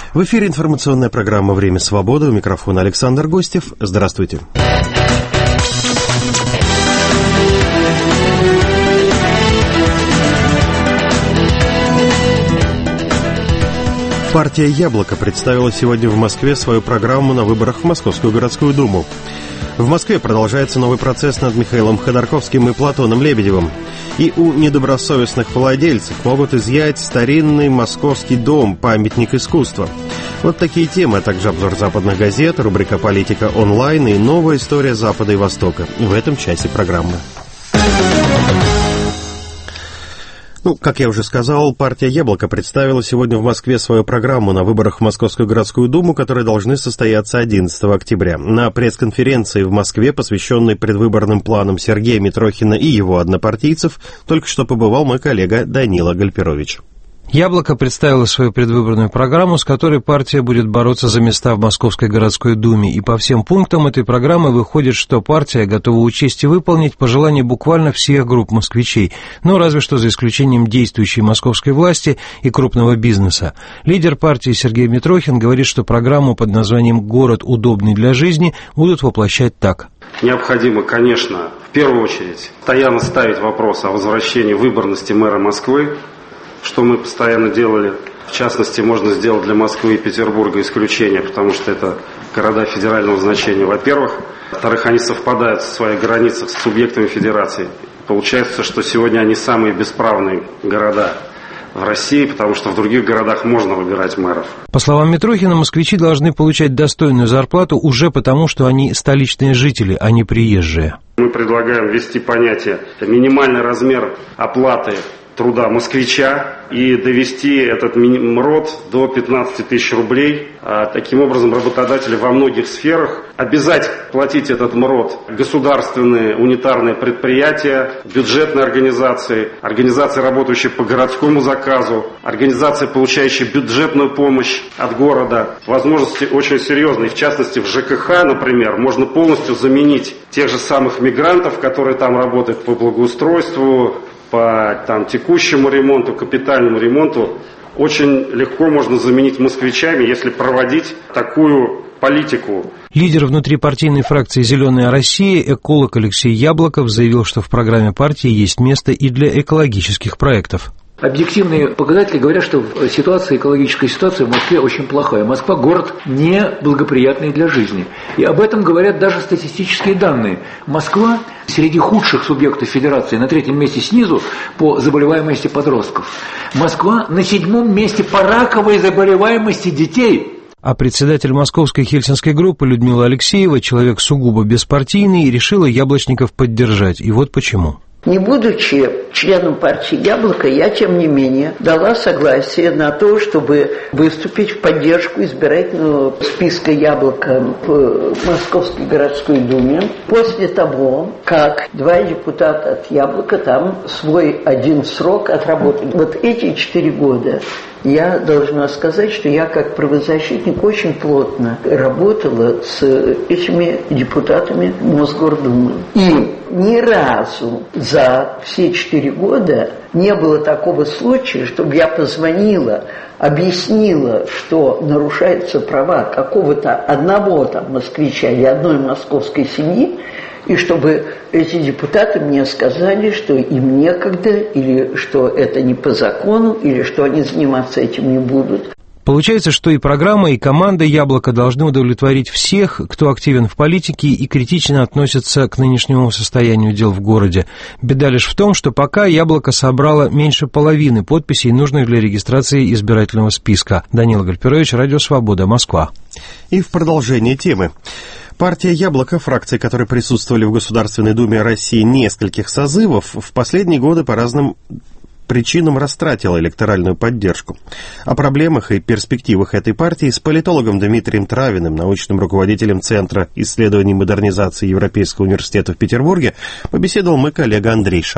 В эфире информационная программа «Время свободы». У микрофона Александр Гостев. Здравствуйте. Партия «Яблоко» представила сегодня в Москве свою программу на выборах в Московскую городскую думу. В Москве продолжается новый процесс над Михаилом Ходорковским и Платоном Лебедевым. И у недобросовестных владельцев могут изъять старинный московский дом, памятник искусства. Вот такие темы, а также обзор западных газет, рубрика «Политика онлайн» и новая история Запада и Востока в этом часе программы. Как я уже сказал, партия «Яблоко» представила сегодня в Москве свою программу на выборах в Московскую городскую думу, которые должны состояться 11 октября. На пресс-конференции в Москве, посвященной предвыборным планам Сергея Митрохина и его однопартийцев, только что побывал мой коллега Данила Гальперович. «Яблоко» представило свою предвыборную программу, с которой партия будет бороться за места в Московской городской думе. И по всем пунктам этой программы выходит, что партия готова учесть и выполнить пожелания буквально всех групп москвичей, разве что за исключением действующей московской власти и крупного бизнеса. Лидер партии Сергей Митрохин говорит, что программу под названием «Город, удобный для жизни» будут воплощать так. Необходимо, конечно, в первую очередь постоянно ставить вопрос о возвращении выборности мэра Москвы, что мы постоянно делали. В частности, можно сделать для Москвы и Петербурга исключение, потому что это города федерального значения, во-первых. Во-вторых, они совпадают в своих границах с субъектами федерации. Получается, что сегодня они самые бесправные города в России, потому что в других городах можно выбирать мэров. По словам Митрохина, москвичи должны получать достойную зарплату уже потому, что они столичные жители, а не приезжие. Мы предлагаем ввести понятие минимальный размер оплаты труда москвича и довести этот МРОТ до 15 тысяч рублей. Таким образом, работодатели во многих сферах обязать платить этот МРОТ государственные унитарные предприятия, бюджетные организации, организации, работающие по городскому заказу, организации, получающие бюджетную помощь от города. Возможности очень серьезные. В частности, в ЖКХ, например, можно полностью заменить тех же самых мигрантов, которые там работают по благоустройству, по текущему ремонту, капитальному ремонту, очень легко можно заменить москвичами, если проводить такую политику. Лидер внутрипартийной фракции «Зеленая Россия», эколог Алексей Яблоков, заявил, что в программе партии есть место и для экологических проектов. Объективные показатели говорят, что экологическая ситуация в Москве очень плохая. Москва – город неблагоприятный для жизни. И об этом говорят даже статистические данные. Москва среди худших субъектов федерации на 3-м месте снизу по заболеваемости подростков. Москва на 7-м месте по раковой заболеваемости детей. А председатель московской хельсинской группы Людмила Алексеева, человек сугубо беспартийный, решила яблочников поддержать. И вот почему. Не будучи членом партии «Яблоко», я, тем не менее, дала согласие на то, чтобы выступить в поддержку избирательного списка «Яблоко» в Московской городской думе после того, как 2 депутата от «Яблока» там свой один срок отработали. Вот эти 4 года я должна сказать, что я как правозащитник очень плотно работала с этими депутатами Мосгордумы. И ни разу за все 4 года не было такого случая, чтобы я позвонила, объяснила, что нарушаются права какого-то одного москвича или одной московской семьи, и чтобы эти депутаты мне сказали, что им некогда, или что это не по закону, или что они заниматься этим не будут. Получается, что и программа, и команда «Яблоко» должны удовлетворить всех, кто активен в политике и критично относится к нынешнему состоянию дел в городе. Беда лишь в том, что пока «Яблоко» собрало меньше половины подписей, нужных для регистрации избирательного списка. Данила Гальперович, Радио Свобода, Москва. И в продолжение темы. Партия «Яблоко», фракции которой присутствовали в Государственной Думе России нескольких созывов, в последние годы по разным причинам растратила электоральную поддержку. О проблемах и перспективах этой партии с политологом Дмитрием Травиным, научным руководителем Центра исследований модернизации Европейского университета в Петербурге, побеседовал мой коллега Андрей Шарый.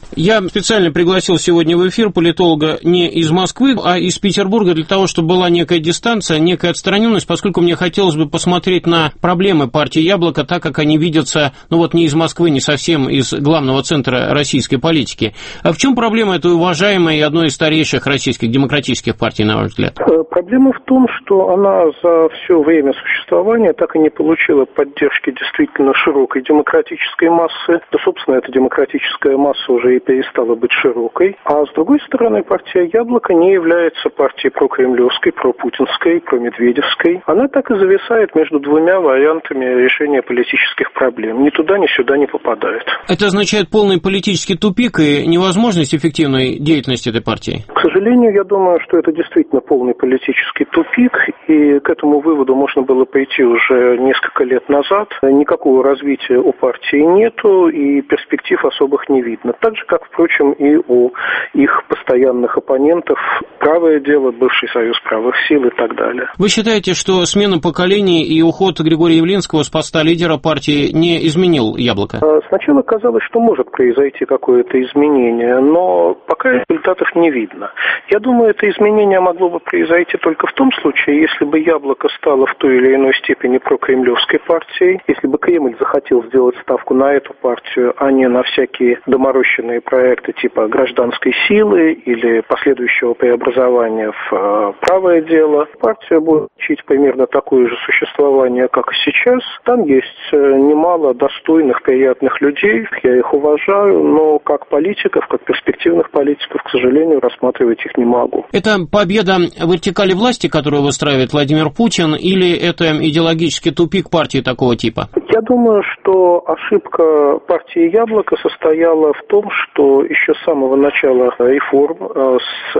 Я специально пригласил сегодня в эфир политолога не из Москвы, а из Петербурга для того, чтобы была некая дистанция, некая отстраненность, поскольку мне хотелось бы посмотреть на проблемы партии «Яблоко», так как они видятся, не из Москвы, не совсем из главного центра российской политики. А в чем проблема этой уважаемой и одной из старейших российских демократических партий, на ваш взгляд? Проблема в том, что она за все время существования так и не получила поддержки действительно широкой демократической массы. Да, собственно, эта демократическая масса уже и перестала быть широкой. А с другой стороны, партия «Яблоко» не является партией прокремлевской, пропутинской, промедведевской. Она так и зависает между двумя вариантами решения политических проблем. Ни туда, ни сюда не попадает. Это означает полный политический тупик и невозможность эффективной деятельности этой партии? К сожалению, я думаю, что это действительно полный политический тупик, и к этому выводу можно было прийти уже несколько лет назад. Никакого развития у партии нету, и перспектив особых не видно. Так же, как, впрочем, и у их постоянных оппонентов «Правое дело», бывший Союз правых сил и так далее. Вы считаете, что смена поколений и уход Григория Явлинского с поста лидера партии не изменил «Яблоко»? Сначала казалось, что может произойти какое-то изменение, но пока результатов не видно. Я думаю, это изменение могло бы произойти только в том случае, если бы «Яблоко» стало в той или иной степени прокремлевской партией, если бы Кремль захотел сделать ставку на эту партию, а не на всякие доморощенные проекты типа гражданской силы или последующего преобразования в «Правое дело». Партия будет учить примерно такое же существование, как и сейчас. Там есть немало достойных, приятных людей, я их уважаю, но как политиков, как перспективных политиков, к сожалению, рассматривать их не могу. Это победа вертикали власти, которую выстраивает Владимир Путин, или это идеологический тупик партии такого типа? Я думаю, что ошибка партии «Яблоко» состояла в том, что еще с самого начала реформ, с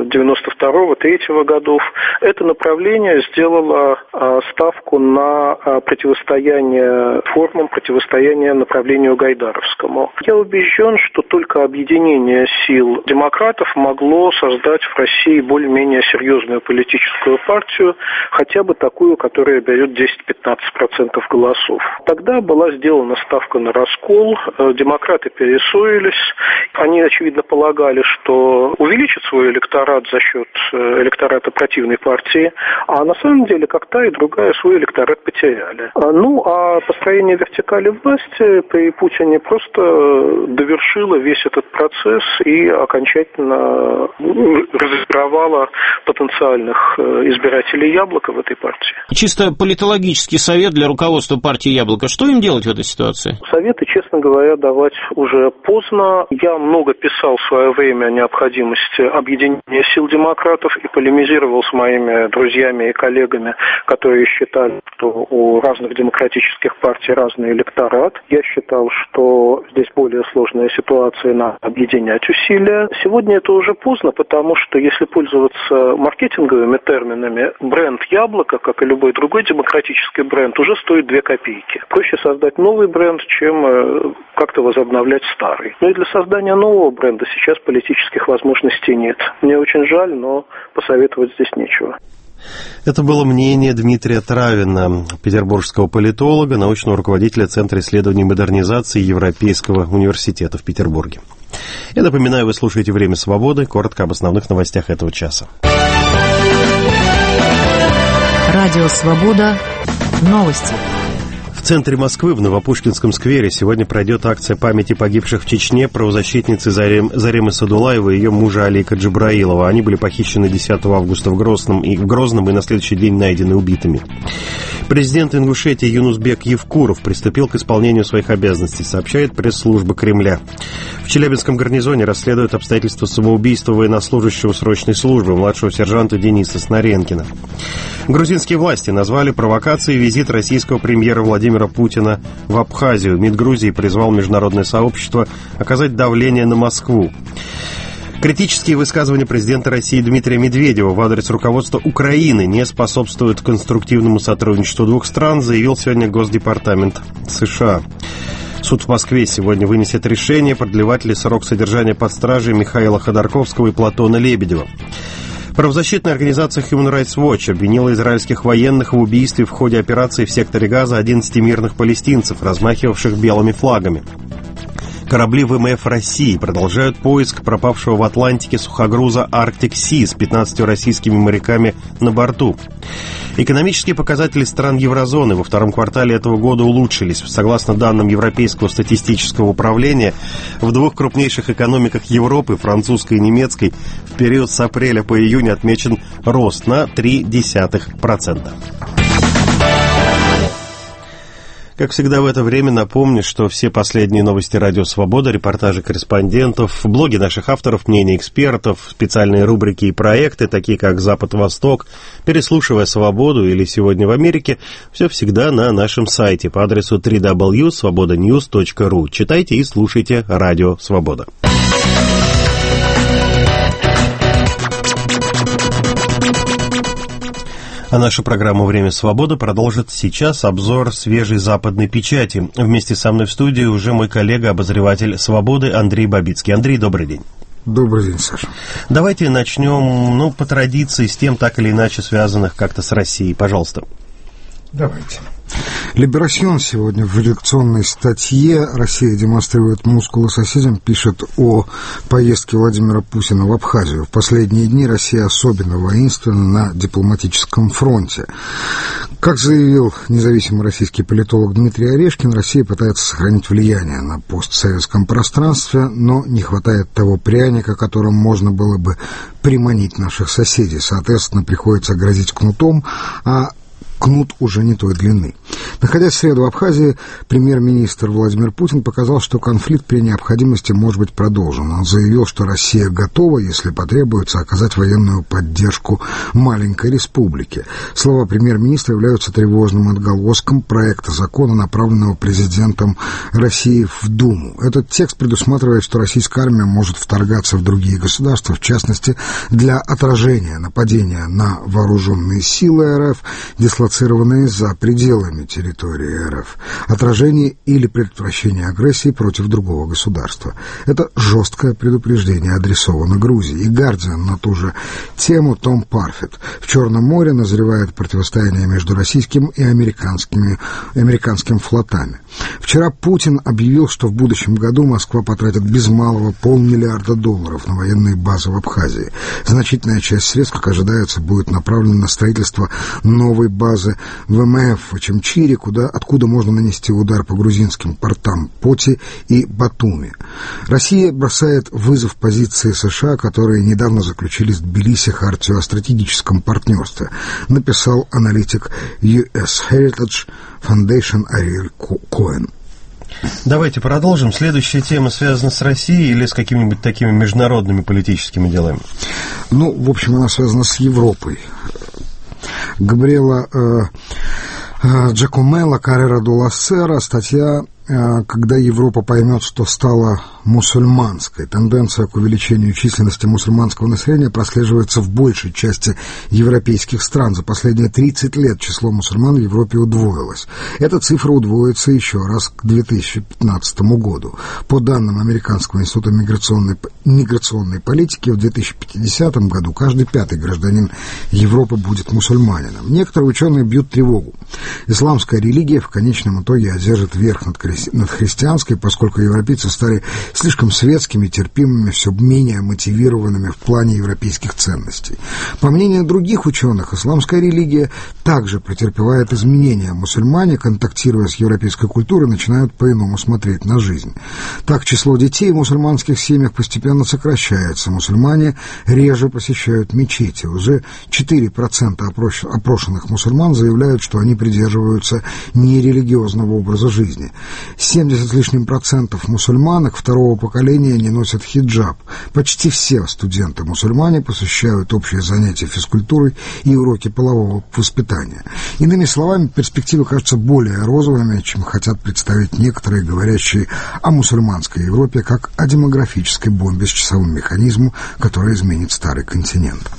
92-3 годов, это направление сделало ставку на противостояние формам, противостояние направлению гайдаровскому. Я убежден, что только объединение сил демократов могло создать в России более-менее серьезную политическую партию, хотя бы такую, которая берет 10-15% голосов. Тогда была сделана ставка на раскол, демократы перессорились, они, очевидно, полагали, что увеличат свой электорат за счет электората противной партии, а на самом деле как та и другая свой электорат потеряли. А построение вертикали власти при Путине просто довершило весь этот процесс и окончательно разочаровало потенциальных избирателей «Яблока» в этой партии. Чисто политологический совет для руководства партии «Яблоко». Что им делать в этой ситуации? Советы, честно говоря, давать уже поздно. Я много писал в свое время о необходимости объединения сил демократов и полемизировал с моими друзьями и коллегами, которые считали, что у разных демократических партий разный электорат. Я считал, что здесь более сложная ситуация, надо объединять усилия. Сегодня это уже поздно, потому что, если пользоваться маркетинговыми терминами, бренд «Яблоко», как и любой другой демократический бренд, уже стоит 2 копейки. Проще создать новый бренд, чем как-то возобновлять старый. Но и для создания нового бренда сейчас политических возможностей нет. Мне очень жаль, но посоветовать здесь нечего. Это было мнение Дмитрия Травина, петербургского политолога, научного руководителя Центра исследований модернизации Европейского университета в Петербурге. Я напоминаю, вы слушаете «Время свободы», коротко об основных новостях этого часа. Радио «Свобода». Новости. В центре Москвы, в Новопушкинском сквере, сегодня пройдет акция памяти погибших в Чечне правозащитницы Заремы Садулаевой и ее мужа Алика Джабраилова. Они были похищены 10 августа в Грозном и на следующий день найдены убитыми. Президент Ингушетии Юнусбек Евкуров приступил к исполнению своих обязанностей, сообщает пресс-служба Кремля. В Челябинском гарнизоне расследуют обстоятельства самоубийства военнослужащего срочной службы, младшего сержанта Дениса Снаренкина. Грузинские власти назвали провокацией визит российского премьера Владимира Путина в Абхазию. МИД Грузии призвал международное сообщество оказать давление на Москву. Критические высказывания президента России Дмитрия Медведева в адрес руководства Украины не способствуют конструктивному сотрудничеству двух стран, заявил сегодня Госдепартамент США. Суд в Москве сегодня вынесет решение, продлевать ли срок содержания под стражей Михаила Ходорковского и Платона Лебедева. Правозащитная организация Human Rights Watch обвинила израильских военных в убийстве в ходе операции в секторе Газа 11 мирных палестинцев, размахивавших белыми флагами. Корабли ВМФ России продолжают поиск пропавшего в Атлантике сухогруза Arctic Sea с 15 российскими моряками на борту. Экономические показатели стран еврозоны во втором квартале этого года улучшились. Согласно данным Европейского статистического управления, в двух крупнейших экономиках Европы, французской и немецкой, в период с апреля по июнь отмечен рост на 0,3%. Как всегда в это время напомню, что все последние новости «Радио Свобода», репортажи корреспондентов, блоги наших авторов, мнения экспертов, специальные рубрики и проекты, такие как «Запад-Восток», «Переслушивая Свободу» или «Сегодня в Америке», все всегда на нашем сайте по адресу www.svobodanews.ru. Читайте и слушайте «Радио Свобода». А наша программа «Время свободы» продолжит сейчас обзор свежей западной печати. Вместе со мной в студии уже мой коллега, обозреватель «Свободы» Андрей Бабицкий. Андрей, добрый день. Добрый день, Саша. Давайте начнем, по традиции, с тем, так или иначе связанных как-то с Россией. Пожалуйста. Давайте. Либерасьон сегодня в редакционной статье «Россия демонстрирует мускулы соседям» пишет о поездке Владимира Путина в Абхазию. В последние дни Россия особенно воинственна на дипломатическом фронте. Как заявил независимый российский политолог Дмитрий Орешкин, Россия пытается сохранить влияние на постсоветском пространстве, но не хватает того пряника, которым можно было бы приманить наших соседей. Соответственно, приходится грозить кнутом, а кнут уже не той длины. Находясь в среду в Абхазии, премьер-министр Владимир Путин показал, что конфликт при необходимости может быть продолжен. Он заявил, что Россия готова, если потребуется, оказать военную поддержку маленькой республике. Слова премьер-министра являются тревожным отголоском проекта закона, направленного президентом России в Думу. Этот текст предусматривает, что российская армия может вторгаться в другие государства, в частности, для отражения нападения на вооруженные силы РФ, дислоцированные за пределами территории РФ, отражение или предотвращение агрессии против другого государства. Это жесткое предупреждение адресовано Грузии. И «Гардиан» на ту же тему Том Парфит. В Черном море назревает противостояние между российским и американским флотами. Вчера Путин объявил, что в будущем году Москва потратит без малого $500 миллиарда на военные базы в Абхазии. Значительная часть средств, как ожидается, будет направлена на строительство новой базы ВМФ в Чимчире, откуда можно нанести удар по грузинским портам Поти и Батуми. Россия бросает вызов позиции США, которые недавно заключили с Тбилиси хартию о стратегическом партнерстве, написал аналитик US Heritage Foundation Ариэль Коэн. Давайте продолжим. Следующая тема связана с Россией или с какими-нибудь такими международными политическими делами? В общем, она связана с Европой. Габриэла Джакомелло, Каррера ду ла Сера, статья «Когда Европа поймет, что стала мусульманской». Тенденция к увеличению численности мусульманского населения прослеживается в большей части европейских стран. За последние 30 лет число мусульман в Европе удвоилось. Эта цифра удвоится еще раз к 2015 году. По данным Американского института миграционной политики, в 2050 году каждый пятый гражданин Европы будет мусульманином. Некоторые ученые бьют тревогу. Исламская религия в конечном итоге одержит верх над христианской, поскольку европейцы стали слишком светскими, терпимыми, все менее мотивированными в плане европейских ценностей. По мнению других ученых, исламская религия также претерпевает изменения. Мусульмане, контактируя с европейской культурой, начинают по-иному смотреть на жизнь. Так, число детей в мусульманских семьях постепенно сокращается. Мусульмане реже посещают мечети. Уже 4% опрошенных мусульман заявляют, что они придерживаются нерелигиозного образа жизни. 70 с лишним процентов мусульманок второго поколения не носят хиджаб. Почти все студенты-мусульмане посещают общие занятия физкультурой и уроки полового воспитания. Иными словами, перспективы кажутся более розовыми, чем хотят представить некоторые, говорящие о мусульманской Европе как о демографической бомбе с часовым механизмом, который изменит старый континент.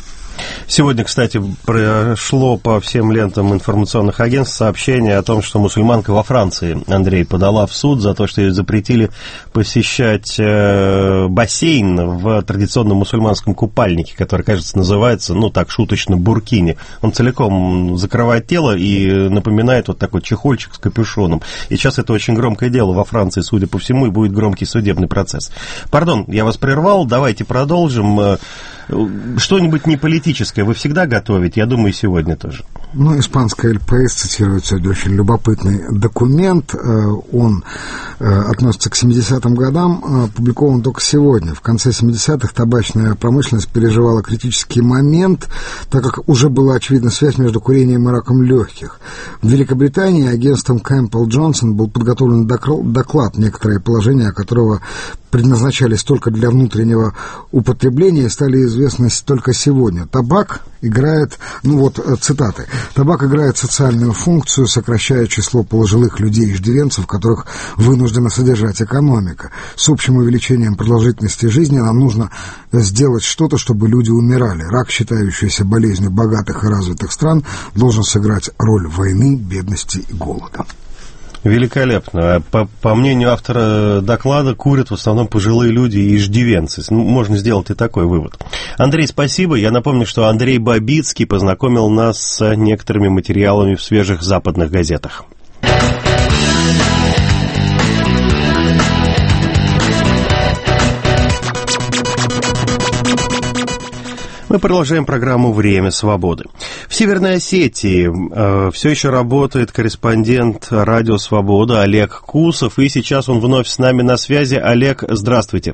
Сегодня, кстати, прошло по всем лентам информационных агентств сообщение о том, что мусульманка во Франции, Андрей, подала в суд за то, что ей запретили посещать бассейн в традиционном мусульманском купальнике, который, кажется, называется, ну, так, шуточно, буркини. Он целиком закрывает тело и напоминает вот такой чехольчик с капюшоном. И сейчас это очень громкое дело во Франции, судя по всему, и будет громкий судебный процесс. Пардон, я вас прервал, давайте продолжим. Что-нибудь не политическое вы всегда готовите? Я думаю, и сегодня тоже. Ну, испанская ЛПС цитирует сегодня очень любопытный документ. Он относится к 70-м годам, опубликован только сегодня. В конце 70-х табачная промышленность переживала критический момент, так как уже была очевидна связь между курением и раком легких. В Великобритании агентством Кэмпбелл Джонсон был подготовлен доклад, некоторые положения которого предназначались только для внутреннего употребления и стали известны только сегодня. Табак играет, ну вот цитаты, табак играет социальную функцию, сокращая число пожилых людей и иждивенцев, которых вынуждена содержать экономика. С общим увеличением продолжительности жизни нам нужно сделать что-то, чтобы люди умирали. Рак, считающийся болезнью богатых и развитых стран, должен сыграть роль войны, бедности и голода. Великолепно. По мнению автора доклада, курят в основном пожилые люди и иждивенцы. Можно сделать и такой вывод. Андрей, спасибо. Я напомню, что Андрей Бабицкий познакомил нас с некоторыми материалами в свежих западных газетах. Мы продолжаем программу «Время свободы». В Северной Осетии все еще работает корреспондент «Радио Свобода» Олег Кусов, и сейчас он вновь с нами на связи. Олег, здравствуйте.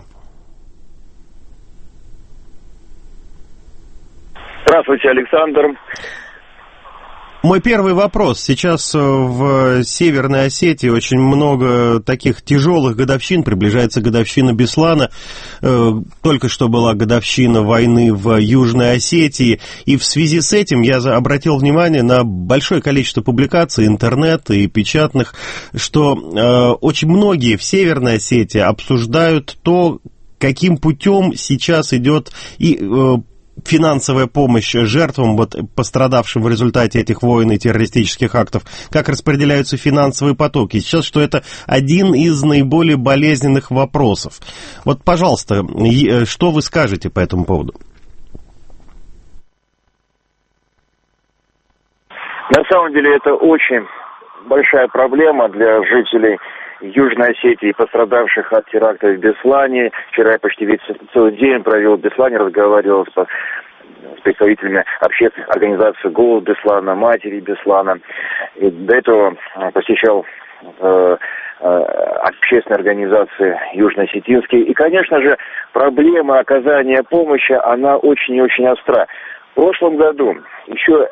Здравствуйте, Александр. Мой первый вопрос. Сейчас в Северной Осетии очень много таких тяжелых годовщин. Приближается годовщина Беслана. Только что была годовщина войны в Южной Осетии. И в связи с этим я обратил внимание на большое количество публикаций интернета и печатных, что очень многие в Северной Осетии обсуждают то, каким путем сейчас идет и финансовая помощь жертвам, вот, пострадавшим в результате этих войн и террористических актов, как распределяются финансовые потоки. Сейчас, что это один из наиболее болезненных вопросов. Вот, пожалуйста, что вы скажете по этому поводу? На самом деле это очень большая проблема для жителей Южной Осетии, пострадавших от терактов в Беслане. Вчера я почти весь целый день провел в Беслане, разговаривал с представителями общественных организаций «Голос Беслана», «Матери Беслана». И до этого посещал общественные организации южно-осетинские. И, конечно же, проблема оказания помощи, она очень и очень остра. В прошлом году еще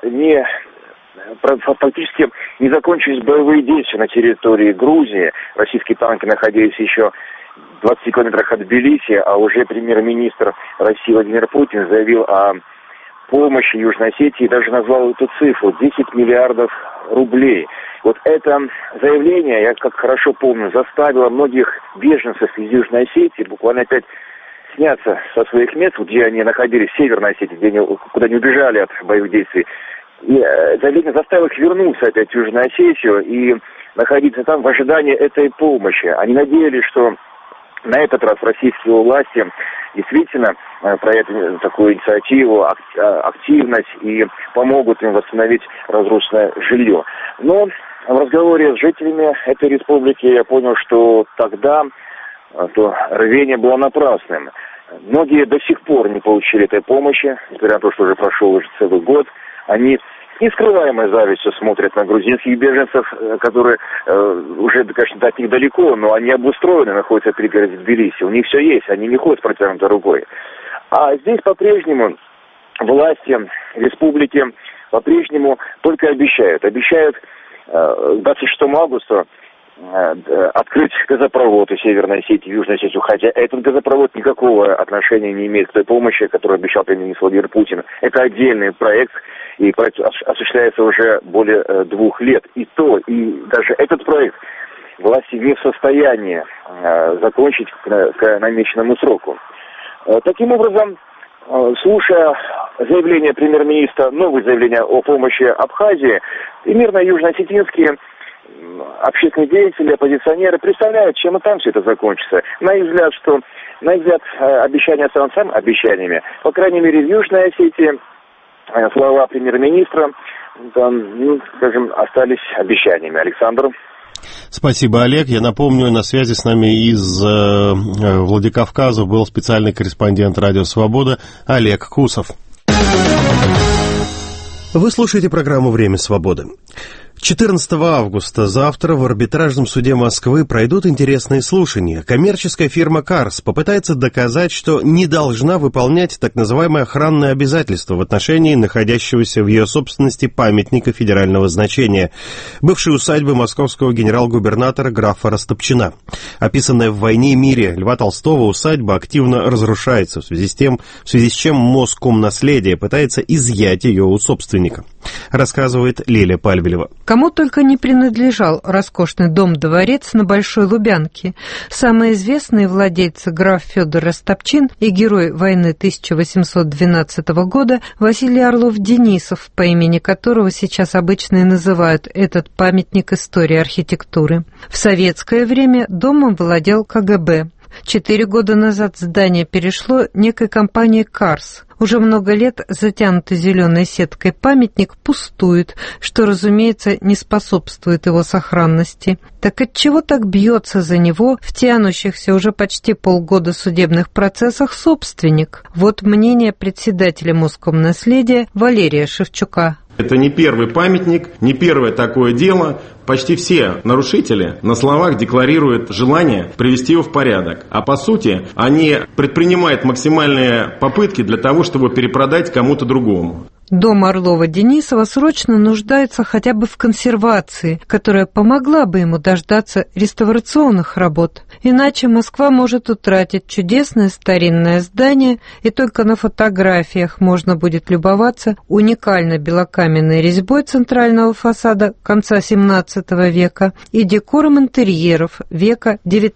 фактически не закончились боевые действия на территории Грузии. Российские танки находились еще в 20 километрах от Тбилиси, а уже премьер-министр России Владимир Путин заявил о помощи Южной Осетии и даже назвал эту цифру – 10 миллиардов рублей. Вот это заявление, я как хорошо помню, заставило многих беженцев из Южной Осетии буквально опять сняться со своих мест, где они находились, в Северной Осетии, куда они убежали от боевых действий. И заявление заставило их вернуться опять в Южную Осетию и находиться там в ожидании этой помощи. Они надеялись, что на этот раз российские власти действительно проявят такую инициативу, активность и помогут им восстановить разрушенное жилье. Но в разговоре с жителями этой республики я понял, что тогда то рвение было напрасным. Многие до сих пор не получили этой помощи, несмотря на то, что уже прошел уже целый год. Они с нескрываемой завистью смотрят на грузинских беженцев, которые уже, конечно, от них далеко, но они обустроены, находятся в пригороде Тбилиси. У них все есть, они не ходят протянутой рукой. А здесь по-прежнему власти республики по-прежнему только обещают. Обещают к 26 августа открыть газопровод из Северной Осетии в Южную Осетию, хотя этот газопровод никакого отношения не имеет к той помощи, которую обещал премьер-министр Владимир Путин. Это отдельный проект, и проект осуществляется уже более 2 лет. И даже этот проект власти не в состоянии закончить к намеченному сроку. Таким образом, слушая заявление премьер-министра, новое заявление о помощи Абхазии, примерно южно-осетинские общественные деятели, оппозиционеры представляют, чем и там все это закончится. На их взгляд, обещания останутся сами обещаниями. По крайней мере, в Южной Осетии слова премьер-министра, остались обещаниями. Александр. Спасибо, Олег. Я напомню, на связи с нами из Владикавказа был специальный корреспондент «Радио Свобода» Олег Кусов. Вы слушаете программу «Время свободы». 14 августа завтра в арбитражном суде Москвы пройдут интересные слушания. Коммерческая фирма «Карс» попытается доказать, что не должна выполнять так называемые охранные обязательства в отношении находящегося в ее собственности памятника федерального значения, бывшей усадьбы московского генерал-губернатора графа Растопчина. Описанная в «Войне и мире» Льва Толстого усадьба активно разрушается, в связи с чем Москомнаследие пытается изъять ее у собственника. Рассказывает Лилия Пальвелева. Кому только не принадлежал роскошный дом-дворец на Большой Лубянке. Самые известные владельцы граф Федор Растопчин и герой войны 1812 года Василий Орлов-Денисов, по имени которого сейчас обычно и называют этот памятник истории архитектуры. В советское время домом владел КГБ. 4 года назад здание перешло некой компании «Карс». Уже много лет затянутый зеленой сеткой памятник пустует, что, разумеется, не способствует его сохранности. Так отчего так бьется за него в тянущихся уже почти полгода судебных процессах собственник? Вот мнение председателя Москомнаследия Валерия Шевчука. Это не первый памятник, не первое такое дело. Почти все нарушители на словах декларируют желание привести его в порядок. А по сути, они предпринимают максимальные попытки для того, чтобы перепродать кому-то другому. Дом Орлова-Денисова срочно нуждается хотя бы в консервации, которая помогла бы ему дождаться реставрационных работ. Иначе Москва может утратить чудесное старинное здание, и только на фотографиях можно будет любоваться уникальной белокаменной резьбой центрального фасада конца XVII века и декором интерьеров века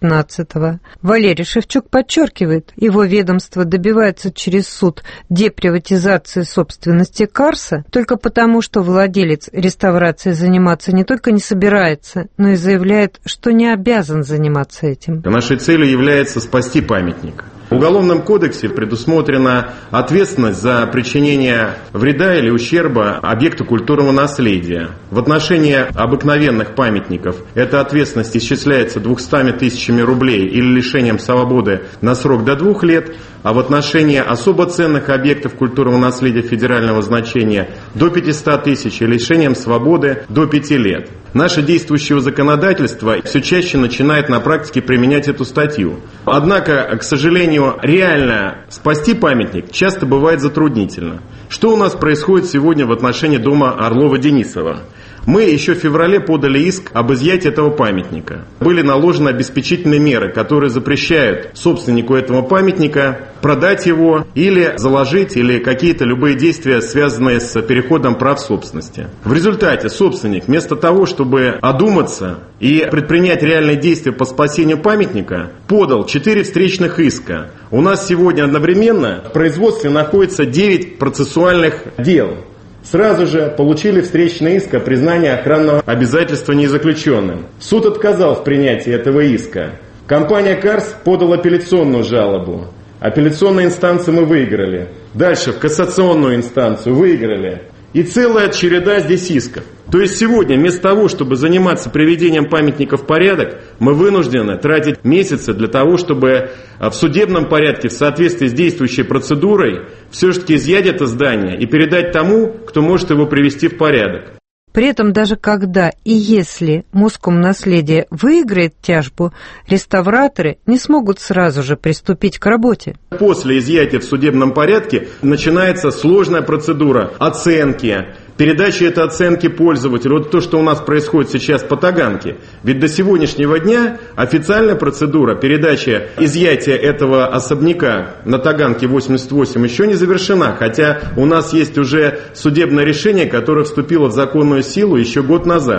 XIX. Валерий Шевчук подчеркивает, его ведомство добивается через суд деприватизации собственности Карса только потому, что владелец реставрацией заниматься не только не собирается, но и заявляет, что не обязан заниматься этим. Нашей целью является спасти памятник. В Уголовном кодексе предусмотрена ответственность за причинение вреда или ущерба объекту культурного наследия. В отношении обыкновенных памятников эта ответственность исчисляется 200 тысячами рублей или лишением свободы на срок до 2 лет, а в отношении особо ценных объектов культурного наследия федерального значения до 500 тысяч и лишением свободы до 5 лет. Наше действующее законодательство все чаще начинает на практике применять эту статью. Однако, к сожалению, реально спасти памятник часто бывает затруднительно. Что у нас происходит сегодня в отношении дома Орлова-Денисова? Мы еще в феврале подали иск об изъятии этого памятника. Были наложены обеспечительные меры, которые запрещают собственнику этого памятника продать его или заложить, или какие-то любые действия, связанные с переходом прав собственности. В результате собственник, вместо того, чтобы одуматься и предпринять реальные действия по спасению памятника, подал 4 встречных иска. У нас сегодня одновременно в производстве находится 9 процессуальных дел. Сразу же получили встречный иск о признании охранного обязательства незаключенным. Суд отказал в принятии этого иска. Компания «Карс» подала апелляционную жалобу. Апелляционную инстанцию мы выиграли. Дальше в кассационную инстанцию выиграли. И целая череда здесь исков. То есть сегодня вместо того, чтобы заниматься приведением памятника в порядок, мы вынуждены тратить месяцы для того, чтобы в судебном порядке, в соответствии с действующей процедурой, все-таки изъять это здание и передать тому, кто может его привести в порядок. При этом даже когда и если Москомнаследие выиграет тяжбу, реставраторы не смогут сразу же приступить к работе. После изъятия в судебном порядке начинается сложная процедура оценки, передачи этой оценки пользователю. Вот то, что у нас происходит сейчас по Таганке. Ведь до сегодняшнего дня официальная процедура передачи изъятия этого особняка на Таганке 88 еще не завершена. Хотя у нас есть уже судебное решение, которое вступило в законную силу еще год назад.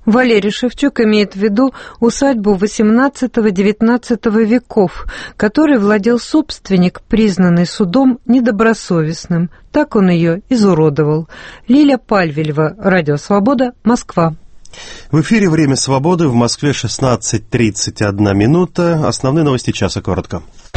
Валерий Шевчук имеет в виду усадьбу XVIII-XIX веков, которой владел собственник, признанный судом недобросовестным. Так он ее изуродовал. Лиля Пальвелева, Радио Свобода, Москва. В эфире «Время свободы», в Москве 16:31 минута. Основные новости часа коротко.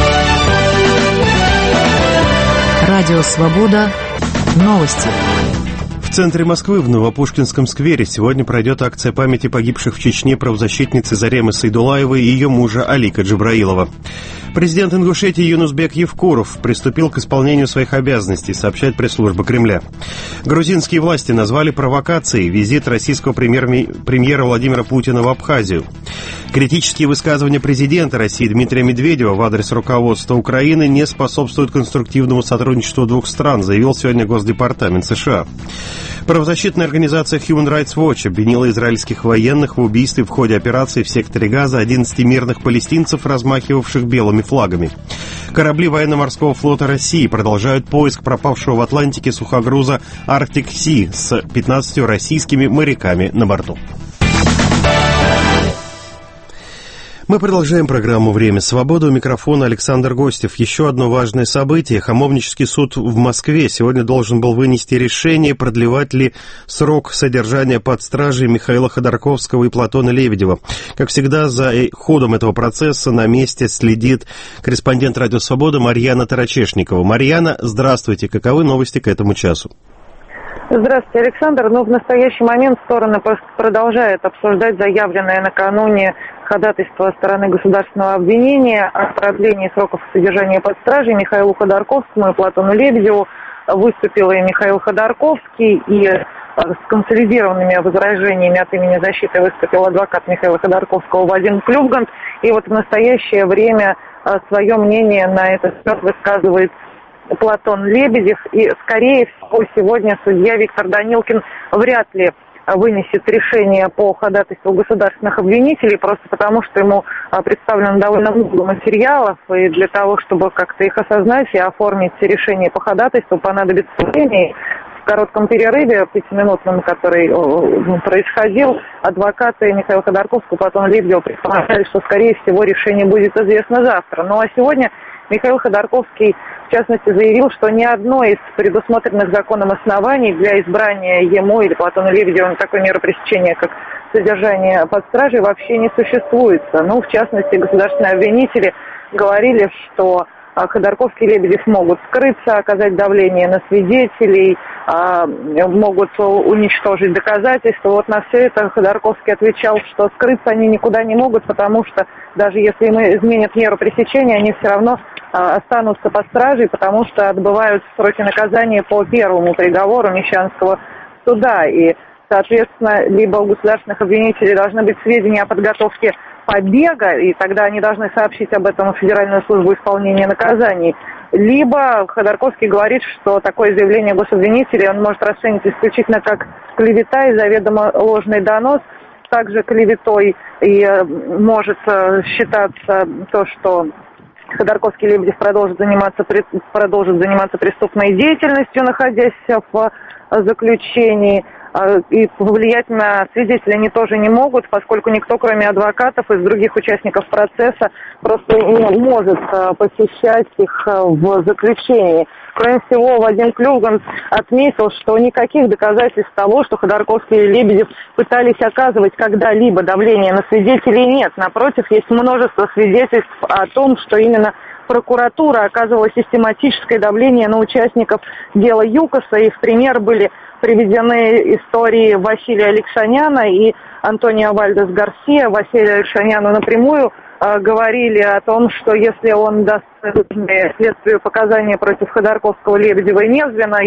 Радио Свобода, новости. В центре Москвы, в Новопушкинском сквере, сегодня пройдет акция памяти погибших в Чечне правозащитницы Заремы Сайдулаевой и ее мужа Алика Джабраилова. Президент Ингушетии Юнусбек Евкуров приступил к исполнению своих обязанностей, сообщает пресс-служба Кремля. Грузинские власти назвали провокацией визит российского премьера Владимира Путина в Абхазию. Критические высказывания президента России Дмитрия Медведева в адрес руководства Украины не способствуют конструктивному сотрудничеству двух стран, заявил сегодня Госдепартамент США. Правозащитная организация Human Rights Watch обвинила израильских военных в убийстве в ходе операции в секторе Газа 11 мирных палестинцев, размахивавших белыми флагами. Корабли военно-морского флота России продолжают поиск пропавшего в Атлантике сухогруза Arctic Sea с 15 российскими моряками на борту. Мы продолжаем программу «Время свободы». У микрофона Александр Гостев. Еще одно важное событие. Хамовнический суд в Москве сегодня должен был вынести решение, продлевать ли срок содержания под стражей Михаила Ходорковского и Платона Лебедева. Как всегда, за ходом этого процесса на месте следит корреспондент «Радио Свобода» Марьяна Тарачешникова. Марьяна, здравствуйте. Каковы новости к этому часу? Здравствуйте, Александр. В настоящий момент стороны продолжают обсуждать заявленное накануне ходатайство стороны государственного обвинения о продлении сроков содержания под стражей Михаилу Ходорковскому и Платону Лебедеву. Выступил и Михаил Ходорковский, и с консолидированными возражениями от имени защиты выступил адвокат Михаила Ходорковского Вадим Клювгант. И вот в настоящее время свое мнение на этот счет высказывает Платон Лебедев, и, скорее всего, сегодня судья Виктор Данилкин вряд ли вынесет решение по ходатайству государственных обвинителей, просто потому что ему представлено довольно много материалов, и для того, чтобы как-то их осознать и оформить решение по ходатайству, понадобится время. В коротком перерыве, 5-минутном, который происходил, адвокаты Михаила Ходорковского, Платона Лебедева предполагали, что, скорее всего, решение будет известно завтра. Ну а сегодня Михаил Ходорковский, в частности, заявил, что ни одно из предусмотренных законом оснований для избрания ему или Платону Лебедеву на такой меры пресечения, как содержание под стражей, вообще не существует. Ну, в частности, государственные обвинители говорили, что Ходорковский и Лебедев могут скрыться, оказать давление на свидетелей, могут уничтожить доказательства. Вот на все это Ходорковский отвечал, что скрыться они никуда не могут, потому что даже если им изменят меру пресечения, они все равно останутся под стражей, потому что отбывают сроки наказания по первому приговору Мещанского суда. И, соответственно, либо у государственных обвинителей должны быть сведения о подготовке побега, и тогда они должны сообщить об этом в Федеральную службу исполнения наказаний. Либо Ходорковский говорит, что такое заявление гособвинителей он может расценить исключительно как клевета и заведомо ложный донос. Также клеветой и может считаться то, что Ходорковский и Лебедев продолжит заниматься преступной деятельностью, находясь в заключении. И повлиять на свидетелей они тоже не могут, поскольку никто, кроме адвокатов и других участников процесса, просто не может посещать их в заключении. Кроме всего, Вадим Клювгант отметил, что никаких доказательств того, что Ходорковский и Лебедев пытались оказывать когда-либо давление на свидетелей, нет. Напротив, есть множество свидетельств о том, что именно прокуратура оказывала систематическое давление на участников дела ЮКОСа, и в пример были приведены истории Василия Алексаняна и Антонио Вальдес Гарсия. Василию Алексаняну напрямую говорили о том, что если он даст следствию показания против Ходорковского, Лебедева и Незвина,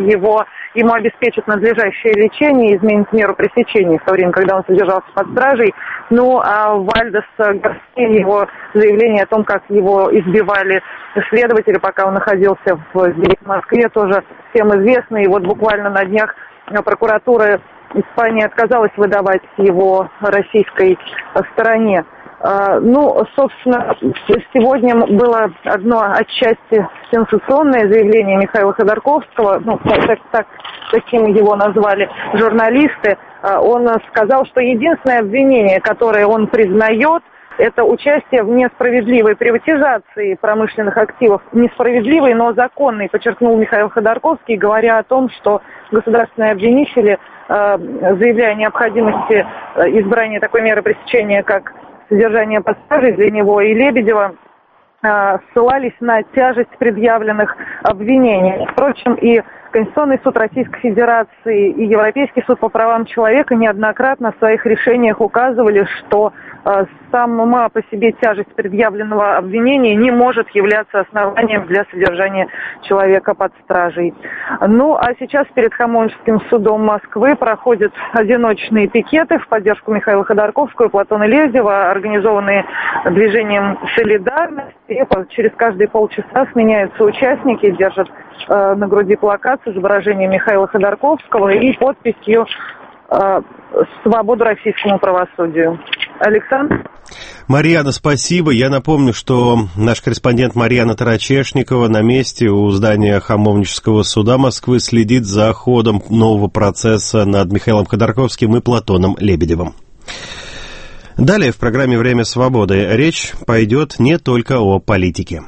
ему обеспечат надлежащее лечение и изменят меру пресечения в то время, когда он содержался под стражей. Ну, а Вальдес Гарсия, его заявление о том, как его избивали следователи, пока он находился в Москве, тоже всем известно. И вот буквально на днях прокуратура Испании отказалась выдавать его российской стороне. Собственно, сегодня было одно отчасти сенсационное заявление Михаила Ходорковского, таким его назвали журналисты. Он сказал, что единственное обвинение, которое он признает, это участие в несправедливой приватизации промышленных активов. Несправедливой, но законной, подчеркнул Михаил Ходорковский, говоря о том, что государственные обвинители, заявляя о необходимости избрания такой меры пресечения, как содержание под стражей для него и Лебедева, ссылались на тяжесть предъявленных обвинений. Впрочем, и Конституционный суд Российской Федерации и Европейский суд по правам человека неоднократно в своих решениях указывали, что сама по себе тяжесть предъявленного обвинения не может являться основанием для содержания человека под стражей. А сейчас перед Хамовническим судом Москвы проходят одиночные пикеты в поддержку Михаила Ходорковского и Платона Лебедева, организованные движением «Солидарность». И через каждые полчаса сменяются участники, держат на груди плакат с изображением Михаила Ходорковского и подписью «Свободу российскому правосудию». Александр? Марьяна, спасибо. Я напомню, что наш корреспондент Марьяна Тарачешникова на месте у здания Хамовнического суда Москвы следит за ходом нового процесса над Михаилом Ходорковским и Платоном Лебедевым. Далее в программе «Время свободы» речь пойдет не только о политике.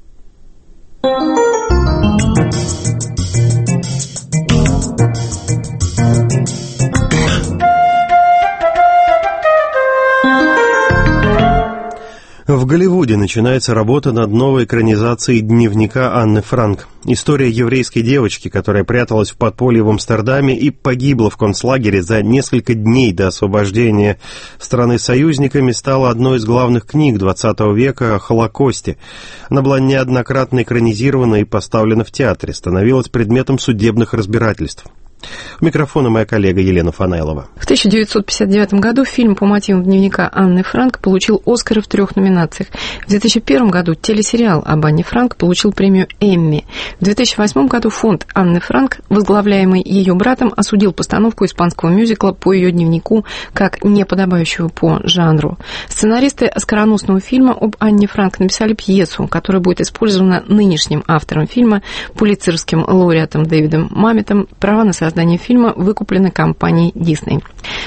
В Голливуде начинается работа над новой экранизацией дневника Анны Франк. История еврейской девочки, которая пряталась в подполье в Амстердаме и погибла в концлагере за несколько дней до освобождения страны союзниками, стала одной из главных книг XX века о Холокосте. Она была неоднократно экранизирована и поставлена в театре, становилась предметом судебных разбирательств. У микрофона моя коллега Елена Фанайлова. В 1959 году фильм по мотивам дневника Анны Франк получил «Оскары» в 3 номинациях. В 2001 году телесериал об Анне Франк получил премию «Эмми». В 2008 году фонд Анны Франк, возглавляемый ее братом, осудил постановку испанского мюзикла по ее дневнику как неподобающую по жанру. Сценаристы оскароносного фильма об Анне Франк написали пьесу, которая будет использована нынешним автором фильма, пулитцеровским лауреатом Дэвидом Мамметом. Права на создание фильма выкуплены компанией Disney.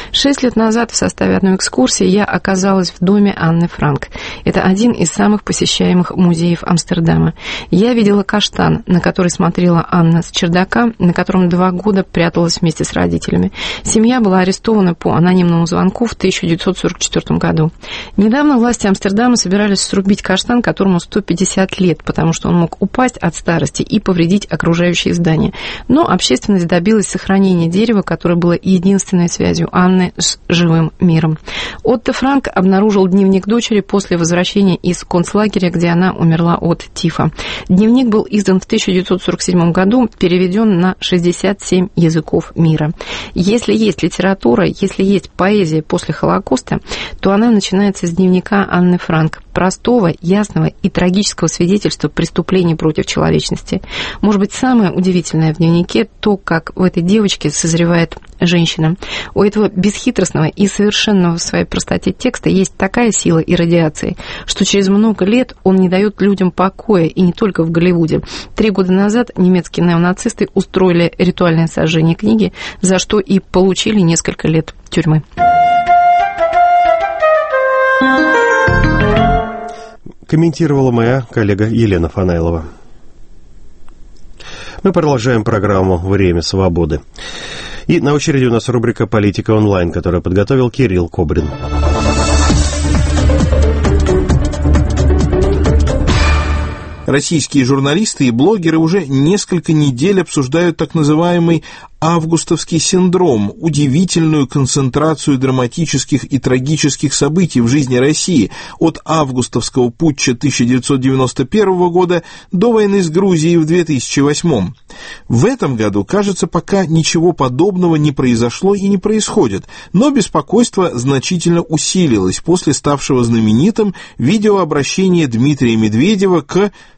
6 лет назад в составе одной экскурсии я оказалась в доме Анны Франк. Это один из самых посещаемых музеев Амстердама. Я видела каштан, на который смотрела Анна с чердака, на котором 2 года пряталась вместе с родителями. Семья была арестована по анонимному звонку в 1944 году. Недавно власти Амстердама собирались срубить каштан, которому 150 лет, потому что он мог упасть от старости и повредить окружающие здания. Но общественность добилась сохранения дерева, которое было единственной связью Анны с живым миром. Отто Франк обнаружил дневник дочери после возвращения из концлагеря, где она умерла от тифа. Дневник был издан в 1947 году, переведен на 67 языков мира. Если есть литература, если есть поэзия после Холокоста, то она начинается с дневника Анны Франк, простого, ясного и трагического свидетельства преступлений против человечности. Может быть, самое удивительное в дневнике то, как в этой девочке созревает женщина. У этого бесхитростного и совершенного в своей простоте текста есть такая сила и радиация, что через много лет он не дает людям покоя, и не только в Голливуде. 3 года назад немецкие неонацисты устроили ритуальное сожжение книги, за что и получили несколько лет тюрьмы. Комментировала моя коллега Елена Фанайлова. Мы продолжаем программу «Время свободы». И на очереди у нас рубрика «Политика онлайн», которую подготовил Кирилл Кобрин. Российские журналисты и блогеры уже несколько недель обсуждают так называемый августовский синдром, удивительную концентрацию драматических и трагических событий в жизни России от августовского путча 1991 года до войны с Грузией в 2008. В этом году, кажется, пока ничего подобного не произошло и не происходит, но беспокойство значительно усилилось после ставшего знаменитым видеообращения Дмитрия Медведева к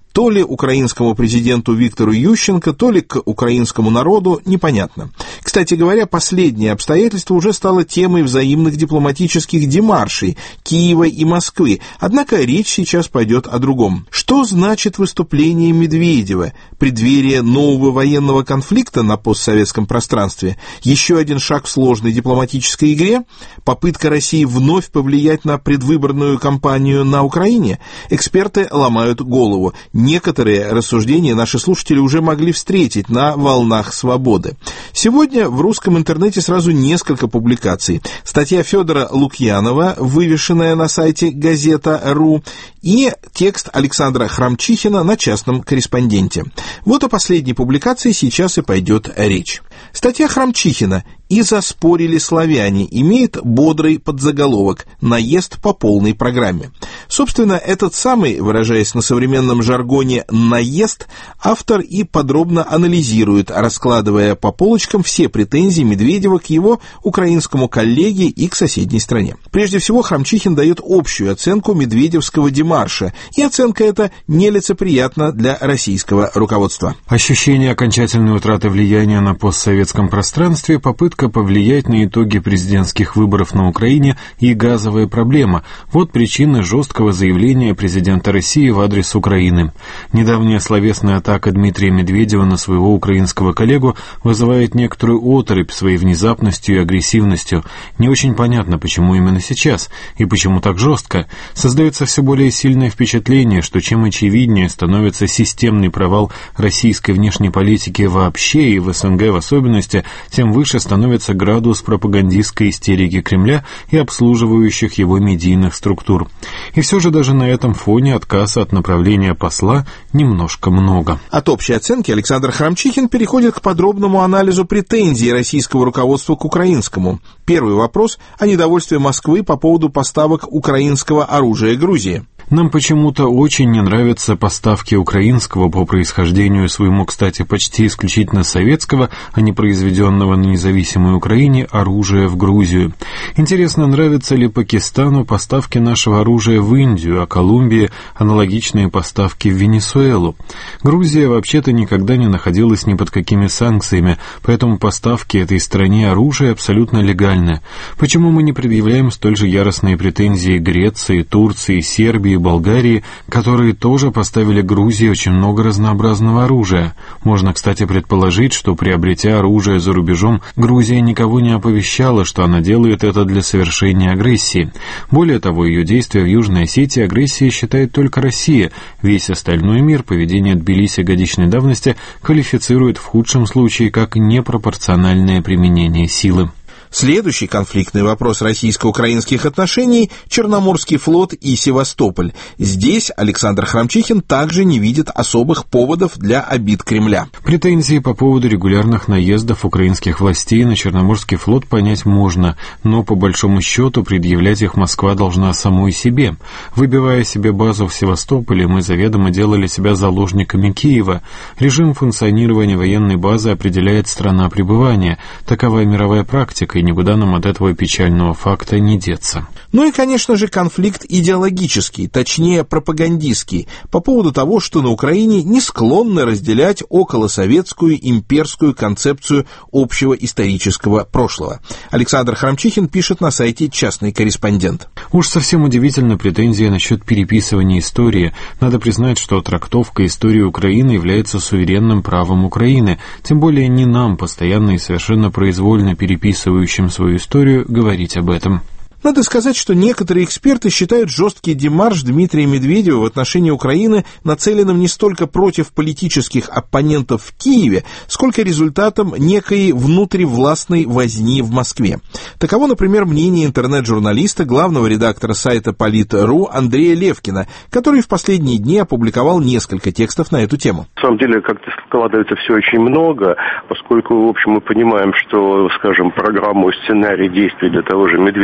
то ли украинскому президенту Виктору Ющенко, то ли к украинскому народу, непонятно. Кстати говоря, последнее обстоятельство уже стало темой взаимных дипломатических демаршей Киева и Москвы. Однако речь сейчас пойдет о другом. Что значит выступление Медведева? Преддверие нового военного конфликта на постсоветском пространстве? Еще один шаг в сложной дипломатической игре? Попытка России вновь повлиять на предвыборную кампанию на Украине? Эксперты ломают голову. Некоторые рассуждения наши слушатели уже могли встретить на волнах свободы. Сегодня в русском интернете сразу несколько публикаций. Статья Федора Лукьянова, вывешенная на сайте Газета.ру, и текст Александра Храмчихина на частном корреспонденте. Вот о последней публикации сейчас и пойдет речь. Статья Храмчихина «И заспорили славяне» имеет бодрый подзаголовок «Наезд по полной программе». Собственно, этот самый, выражаясь на современном жаргоне, «наезд» автор и подробно анализирует, раскладывая по полочкам все претензии Медведева к его украинскому коллеге и к соседней стране. Прежде всего, Храмчихин дает общую оценку медведевского демарша, и оценка эта нелицеприятна для российского руководства. Ощущение окончательной утраты влияния на постсоветском пространстве, попытка повлиять на итоги президентских выборов на Украине и газовая проблема – вот причины жесткого заявления президента России в адрес Украины. Недавняя словесная атака Дмитрия Медведева на своего украинского коллегу вызывает некоторую оторопь своей внезапностью и агрессивностью. Не очень понятно, почему именно сейчас и почему так жестко. Создается все более сильное впечатление, что чем очевиднее становится системный провал российской внешней политики вообще и в СНГ в особенности, тем выше становится градус пропагандистской истерики Кремля и обслуживающих его медийных структур. И все же даже на этом фоне отказа от направления посла немножко много. От общей оценки Александр Храмчихин переходит к подробному анализу претензий российского руководства к украинскому. Первый вопрос о недовольстве Москвы по поводу поставок украинского оружия Грузии. Нам почему-то очень не нравятся поставки украинского по происхождению своему, кстати, почти исключительно советского, а не произведенного на независимой Украине оружия в Грузию. Интересно, нравятся ли Пакистану поставки нашего оружия в Индию, а Колумбии аналогичные поставки в Венесуэлу. Грузия вообще-то никогда не находилась ни под какими санкциями, поэтому поставки этой стране оружия абсолютно легальны. Почему мы не предъявляем столь же яростные претензии Греции, Турции, Сербии, Болгарии, которые тоже поставили Грузии очень много разнообразного оружия? Можно, кстати, предположить, что, приобретя оружие за рубежом, Грузия никого не оповещала, что она делает это для совершения агрессии. Более того, ее действия в Южной Осетии агрессией считает только Россия. Весь остальной мир поведение Тбилиси годичной давности квалифицирует в худшем случае как непропорциональное применение силы. Следующий конфликтный вопрос российско-украинских отношений – Черноморский флот и Севастополь. Здесь Александр Храмчихин также не видит особых поводов для обид Кремля. Претензии по поводу регулярных наездов украинских властей на Черноморский флот понять можно, но по большому счету предъявлять их Москва должна самой себе. Выбивая себе базу в Севастополе, мы заведомо делали себя заложниками Киева. Режим функционирования военной базы определяет страна пребывания. Такова мировая практика, и никуда нам от этого печального факта не деться. Ну и, конечно же, конфликт идеологический, точнее пропагандистский, по поводу того, что на Украине не склонны разделять околосоветскую имперскую концепцию общего исторического прошлого. Александр Храмчихин пишет на сайте «Частный корреспондент». Уж совсем удивительна претензия насчет переписывания истории. Надо признать, что трактовка истории Украины является суверенным правом Украины, тем более не нам, постоянно и совершенно произвольно переписывающим свою историю, говорить об этом. Надо сказать, что некоторые эксперты считают жесткий демарш Дмитрия Медведева в отношении Украины нацеленным не столько против политических оппонентов в Киеве, сколько результатом некой внутривластной возни в Москве. Таково, например, мнение интернет-журналиста, главного редактора сайта Polit.ru Андрея Левкина, который в последние дни опубликовал несколько текстов на эту тему. На самом деле, как-то складывается все очень много, поскольку, в общем, мы понимаем, что, скажем, программу, сценарий действий для того же Медведева делать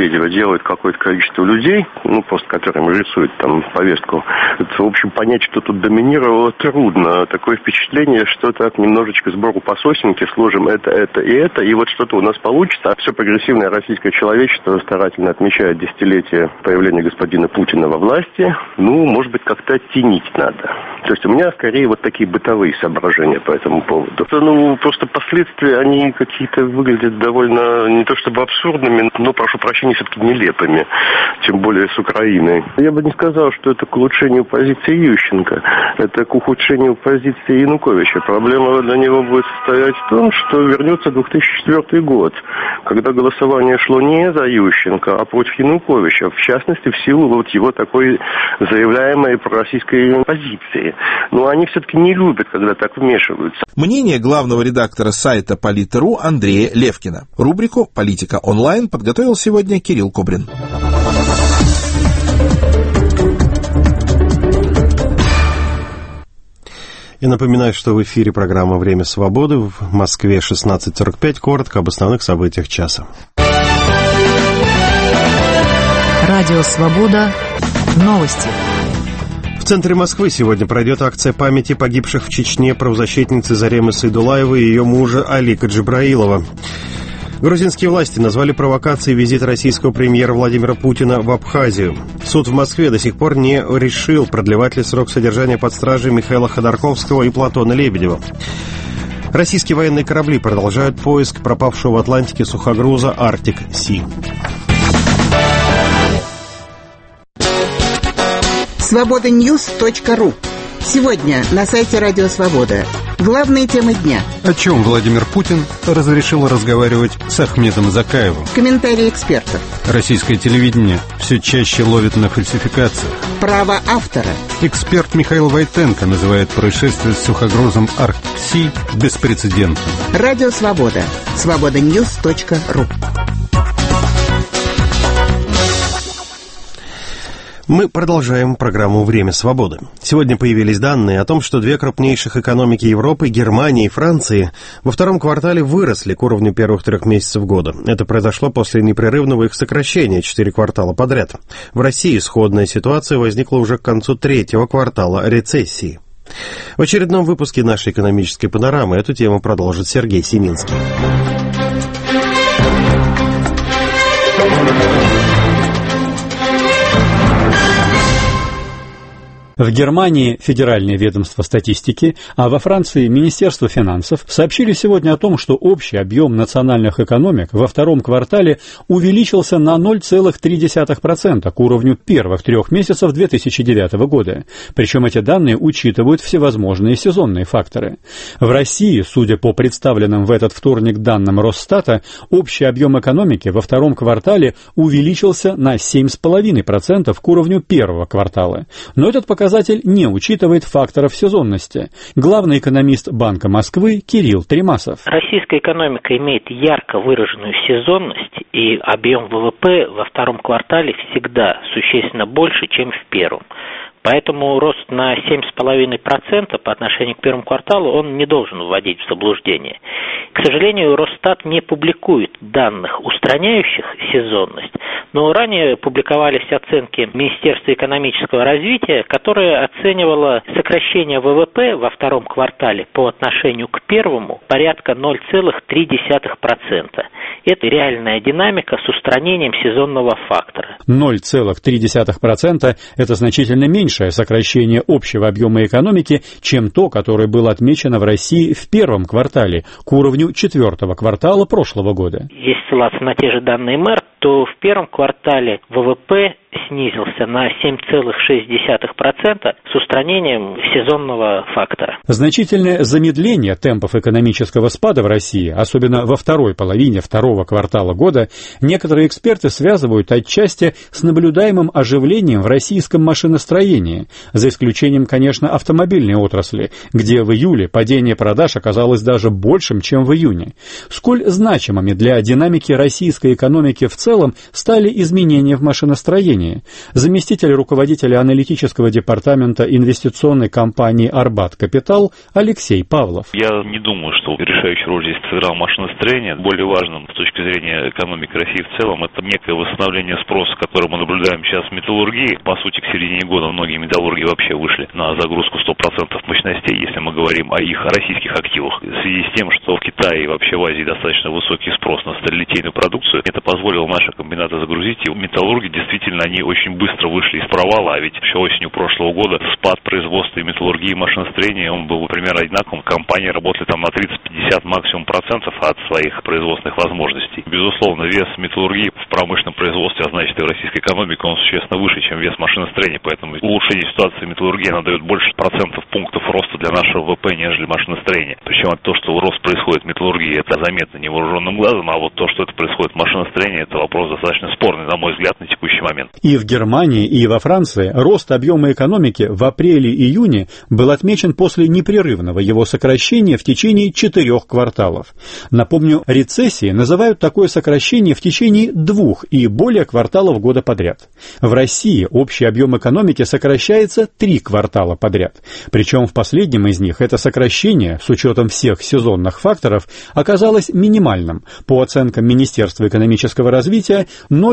делает какое-то количество людей, просто которым рисуют там повестку. Это, в общем, понять, что тут доминировало, трудно. Такое впечатление, что так немножечко сбору по сосенке сложим это, и вот что-то у нас получится. А все прогрессивное российское человечество старательно отмечает десятилетие появления господина Путина во власти. Может быть, как-то оттенить надо. То есть у меня скорее вот такие бытовые соображения по этому поводу. Просто последствия, они какие-то выглядят довольно, не то чтобы абсурдными, но, прошу прощения, все-таки нелепыми, тем более с Украиной. Я бы не сказал, что это к улучшению позиции Ющенко, это к ухудшению позиции Януковича. Проблема для него будет состоять в том, что вернется 2004 год, когда голосование шло не за Ющенко, а против Януковича, в частности, в силу вот его такой заявляемой пророссийской позиции. Но они все-таки не любят, когда так вмешиваются. Мнение главного редактора сайта Полита.ру Андрея Левкина. Рубрику «Политика онлайн» подготовил сегодня Кирилл Кобрин. Я напоминаю, что в эфире программа «Время свободы», в Москве 16:45. Коротко об основных событиях часа. Радио «Свобода». Новости. В центре Москвы сегодня пройдет акция памяти погибших в Чечне правозащитницы Заремы Сайдуллаевой и ее мужа Алика Джибраилова. Грузинские власти назвали провокацией визит российского премьера Владимира Путина в Абхазию. Суд в Москве до сих пор не решил, продлевать ли срок содержания под стражей Михаила Ходорковского и Платона Лебедева. Российские военные корабли продолжают поиск пропавшего в Атлантике сухогруза «Арктик-Си». Свободаньюз.ру. Сегодня на сайте Радио Свобода. Главные темы дня. О чем Владимир Путин разрешил разговаривать с Ахмедом Закаевым. Комментарии экспертов. Российское телевидение все чаще ловит на фальсификациях. Право автора. Эксперт Михаил Войтенко называет происшествие с сухогрузом «Арктик-Си» беспрецедентным. Радио Свобода. Свободаньюз.ру. Мы продолжаем программу «Время свободы». Сегодня появились данные о том, что две крупнейших экономики Европы, Германия и Франция, во втором квартале выросли к уровню первых 3 месяцев года. Это произошло после непрерывного их сокращения 4 квартала подряд. В России сходная ситуация возникла уже к концу 3-го квартала рецессии. В очередном выпуске нашей экономической панорамы эту тему продолжит Сергей Семинский. В Германии Федеральное ведомство статистики, а во Франции Министерство финансов сообщили сегодня о том, что общий объем национальных экономик во втором квартале увеличился на 0,3% к уровню первых 3 месяцев 2009 года. Причем эти данные учитывают всевозможные сезонные факторы. В России, судя по представленным в этот вторник данным Росстата, общий объем экономики во втором квартале увеличился на 7,5% к уровню первого квартала. Но этот показатель не учитывает факторов сезонности. Главный экономист Банка Москвы Кирилл Тремасов. Российская экономика имеет ярко выраженную сезонность, и объем ВВП во втором квартале всегда существенно больше, чем в первом. Поэтому рост на 7,5% по отношению к первому кварталу он не должен вводить в заблуждение. К сожалению, Росстат не публикует данных, устраняющих сезонность, но ранее публиковались оценки Министерства экономического развития, которое оценивало сокращение ВВП во втором квартале по отношению к первому порядка 0,3%. Это реальная динамика с устранением сезонного фактора. 0,3% – это значительно меньшее сокращение общего объема экономики, чем то, которое было отмечено в России в первом квартале, к уровню 4-го квартала прошлого года. Если ссылаться на те же данные МЭР, то в первом квартале ВВП снизился на 7,6% с устранением сезонного фактора. Значительное замедление темпов экономического спада в России, особенно во второй половине второго квартала года, некоторые эксперты связывают отчасти с наблюдаемым оживлением в российском машиностроении, за исключением, конечно, автомобильной отрасли, где в июле падение продаж оказалось даже большим, чем в июне. Сколь значимыми для динамики российской экономики в целом стали изменения в машиностроении? Германии. Заместитель руководителя аналитического департамента инвестиционной компании «Арбат Капитал» Алексей Павлов. Я не думаю, что решающую роль здесь сыграло машиностроение. Более важным с точки зрения экономики России в целом это некое восстановление спроса, которое мы наблюдаем сейчас в металлургии. По сути, к середине года многие металлурги вообще вышли на загрузку 100% мощностей, если мы говорим о их российских активах. В связи с тем, что в Китае и вообще в Азии достаточно высокий спрос на сталелитейную продукцию, это позволило наши комбинаты загрузить. И металлурги действительно, они очень быстро вышли из провала, а ведь еще осенью прошлого года спад производства и металлургии и машиностроения, он был примерно одинаковым. Компании работали там на 30-50 максимум процентов от своих производственных возможностей. Безусловно, вес металлургии в промышленном производстве, а значит и в российской экономике, он существенно выше, чем вес машиностроения, поэтому улучшение ситуации металлургии, она дает больше процентов пунктов роста для нашего ВВП, нежели машиностроение. Причем то, что рост происходит в металлургии, это заметно невооруженным глазом, а вот то, что это происходит в машиностроении, это вопрос достаточно спорный, на мой взгляд, на текущий момент. И в Германии, и во Франции рост объема экономики в апреле-июне был отмечен после непрерывного его сокращения в течение 4 кварталов. Напомню, рецессией называют такое сокращение в течение 2 и более кварталов года подряд. В России общий объем экономики сокращается 3 квартала подряд. Причем в последнем из них это сокращение, с учетом всех сезонных факторов, оказалось минимальным. По оценкам Министерства экономического развития,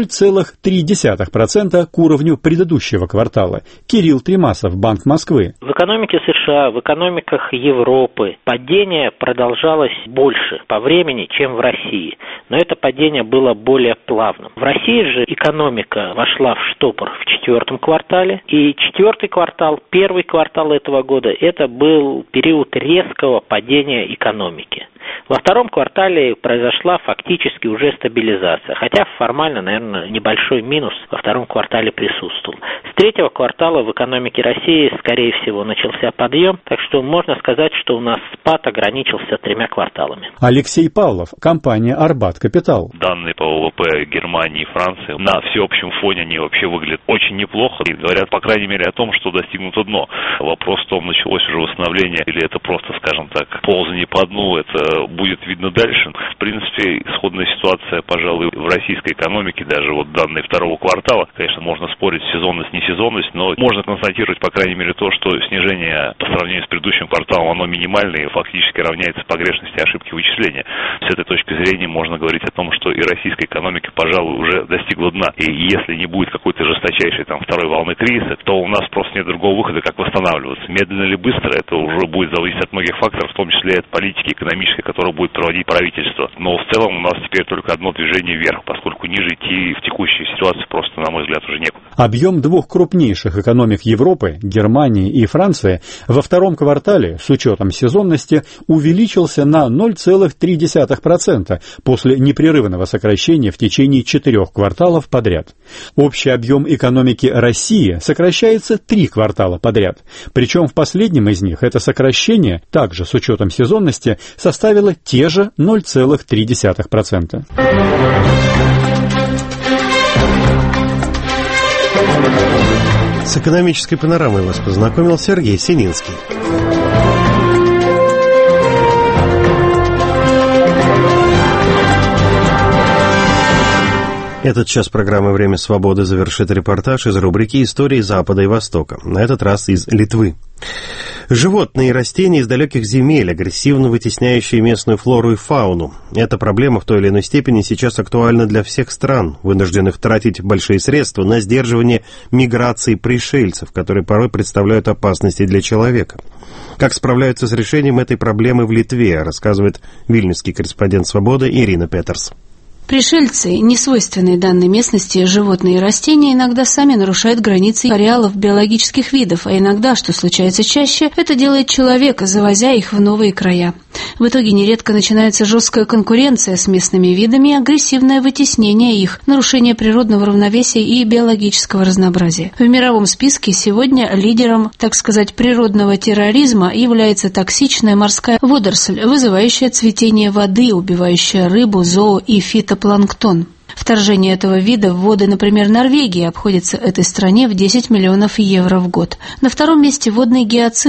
0,3% к уровню предыдущего квартала. Кирилл Тремасов, Банк Москвы. В экономике США, в экономиках Европы падение продолжалось больше по времени, чем в России. Но это падение было более плавным. В России же экономика вошла в штопор в 4 квартале. И 4 квартал, 1 квартал этого года, это был период резкого падения экономики. Во 2 квартале произошла фактически уже стабилизация, хотя формально, наверное, небольшой минус во 2 квартале присутствовал. С 3 квартала в экономике России, скорее всего, начался подъем, так что можно сказать, что у нас спад ограничился 3 кварталами. Алексей Павлов, компания «Арбат Капитал». Данные по ВВП Германии и Франции на всеобщем фоне они вообще выглядят очень неплохо и говорят, по крайней мере, о том, что достигнуто дно. Вопрос в том, началось уже восстановление или это просто, скажем так, ползание по дну, это будет видно дальше. В принципе, исходная ситуация, пожалуй, в российской экономике, даже вот данные 2 квартала, конечно, можно спорить сезонность, несезонность, но можно констатировать, по крайней мере, то, что снижение по сравнению с предыдущим кварталом, оно минимальное и фактически равняется погрешности ошибки вычисления. С этой точки зрения можно говорить о том, что и российская экономика, пожалуй, уже достигла дна. И если не будет какой-то жесточайшей там 2-й волны кризиса, то у нас просто нет другого выхода, как восстанавливаться. Медленно или быстро, это уже будет зависеть от многих факторов, в том числе от политики экономической, которую будет проводить правительство. Но в целом у нас теперь только одно движение вверх, поскольку ниже идти в текущей ситуации просто, на мой взгляд, уже некуда. Объем 2 крупнейших экономик Европы, Германии и Франции, во 2 квартале, с учетом сезонности, увеличился на 0,3% после непрерывного сокращения в течение 4 кварталов подряд. Общий объем экономики России сокращается 3 квартала подряд. Причем в последнем из них это сокращение, также с учетом сезонности, составило те же 0,3%. С экономической панорамой вас познакомил Сергей Сининский. Этот час программы «Время свободы» завершит репортаж из рубрики «Истории Запада и Востока», на этот раз из Литвы. Животные и растения из далеких земель, агрессивно вытесняющие местную флору и фауну. Эта проблема в той или иной степени сейчас актуальна для всех стран, вынужденных тратить большие средства на сдерживание миграции пришельцев, которые порой представляют опасности для человека. Как справляются с решением этой проблемы в Литве, рассказывает вильнюсский корреспондент «Свободы» Ирина Петерс. Пришельцы, несвойственные данной местности животные и растения, иногда сами нарушают границы ареалов биологических видов, а иногда, что случается чаще, это делает человек, завозя их в новые края. В итоге нередко начинается жесткая конкуренция с местными видами, агрессивное вытеснение их, нарушение природного равновесия и биологического разнообразия. В мировом списке сегодня лидером, так сказать, природного терроризма является токсичная морская водоросль, вызывающая цветение воды, убивающая рыбу, зоо и фитопланктон. Вторжение этого вида в воды, например, Норвегии, обходится этой стране в 10 миллионов евро в год. На 2-м месте водный гиацинт.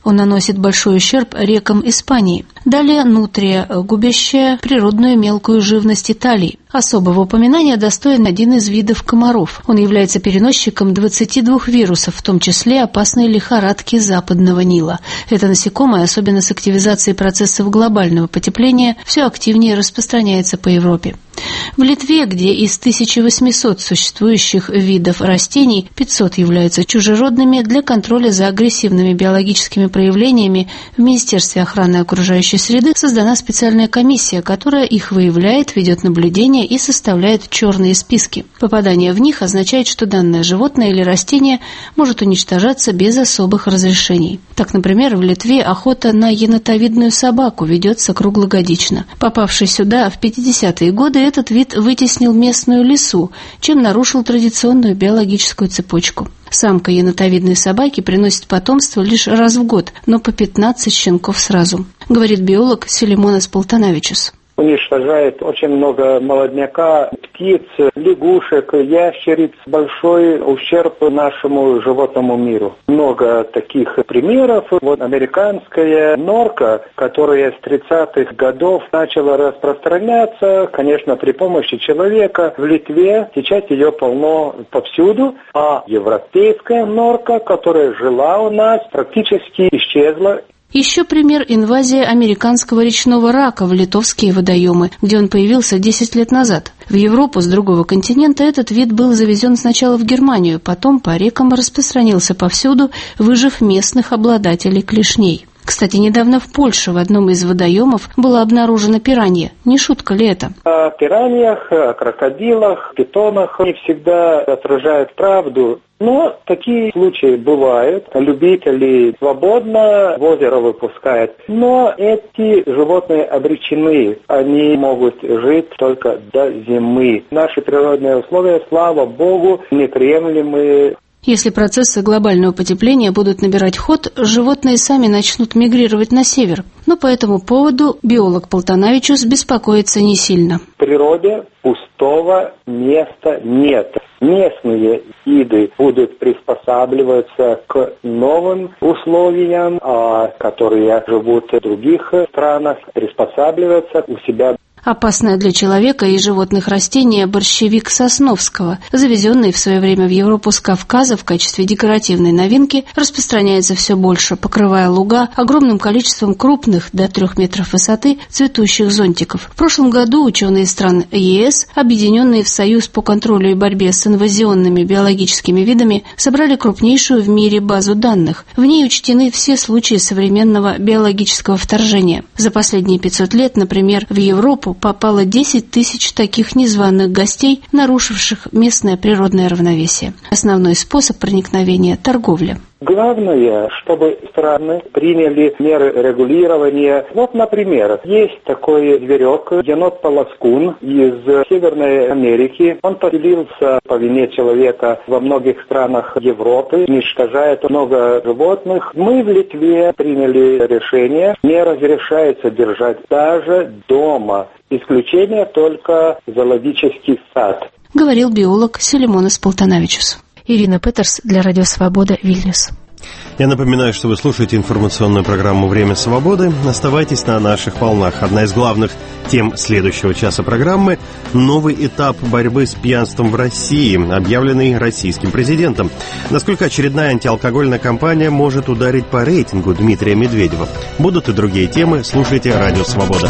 Он наносит большой ущерб рекам Испании. Далее нутрия, губящая природную мелкую живность Италии. Особого упоминания достоин один из видов комаров. Он является переносчиком 22 вирусов, в том числе опасной лихорадки Западного Нила. Это насекомое, особенно с активизацией процессов глобального потепления, все активнее распространяется по Европе. В Литве, где из 1800 существующих видов растений 500 являются чужеродными, для контроля за агрессивными биологическими проявлениями в Министерстве охраны окружающей среды создана специальная комиссия, которая их выявляет, ведет наблюдение и составляет черные списки. Попадание в них означает, что данное животное или растение может уничтожаться без особых разрешений. Так, например, в Литве охота на енотовидную собаку ведется круглогодично. Попавший сюда в 50-е годы, этот вид вытеснил местную лису, чем нарушил традиционную биологическую цепочку. Самка енотовидной собаки приносит потомство лишь раз в год, но по 15 щенков сразу, говорит биолог Селимонас Полтанавичус. Уничтожает очень много молодняка, птиц, лягушек, ящериц. Большой ущерб нашему животному миру. Много таких примеров. Вот американская норка, которая с 30-х годов начала распространяться, конечно, при помощи человека. В Литве сейчас ее полно повсюду. А европейская норка, которая жила у нас, практически исчезла. Еще пример – инвазия американского речного рака в литовские водоемы, где он появился 10 лет назад. В Европу с другого континента этот вид был завезен сначала в Германию, потом по рекам распространился повсюду, выжив местных обладателей клешней. Кстати, недавно в Польше в одном из водоемов была обнаружена пиранья. Не шутка ли это? О пираньях, о крокодилах, питонах не всегда отражают правду. Но такие случаи бывают. Любители свободно в озеро выпускают. Но эти животные обречены. Они могут жить только до зимы. Наши природные условия, слава богу, неприемлемые. Если процессы глобального потепления будут набирать ход, животные сами начнут мигрировать на север. Но по этому поводу биолог Полтанавичус беспокоится не сильно. В природе пустого места нет. Местные виды будут приспосабливаться к новым условиям, а которые живут в других странах, приспосабливаться у себя. Опасное для человека и животных растение борщевик Сосновского, завезенный в свое время в Европу с Кавказа в качестве декоративной новинки, распространяется все больше, покрывая луга огромным количеством крупных, до 3 метров высоты, цветущих зонтиков. В прошлом году ученые стран ЕС, объединенные в Союз по контролю и борьбе с инвазионными биологическими видами, собрали крупнейшую в мире базу данных. В ней учтены все случаи современного биологического вторжения. За последние 500 лет, например, в Европу попало 10 тысяч таких незваных гостей, нарушивших местное природное равновесие. Основной способ проникновения – торговля. Главное, чтобы страны приняли меры регулирования. Вот, например, есть такой зверек, енот-полоскун из Северной Америки. Он поселился по вине человека во многих странах Европы, уничтожает много животных. Мы в Литве приняли решение, не разрешается держать даже дома. Исключение только зоологический сад. Говорил биолог Селимонас Полтанавичус. Ирина Петерс для Радио Свобода, Вильнюс. Я напоминаю, что вы слушаете информационную программу «Время свободы». Оставайтесь на наших волнах. Одна из главных тем следующего часа программы – новый этап борьбы с пьянством в России, объявленный российским президентом. Насколько очередная антиалкогольная кампания может ударить по рейтингу Дмитрия Медведева. Будут и другие темы. Слушайте «Радио Свобода».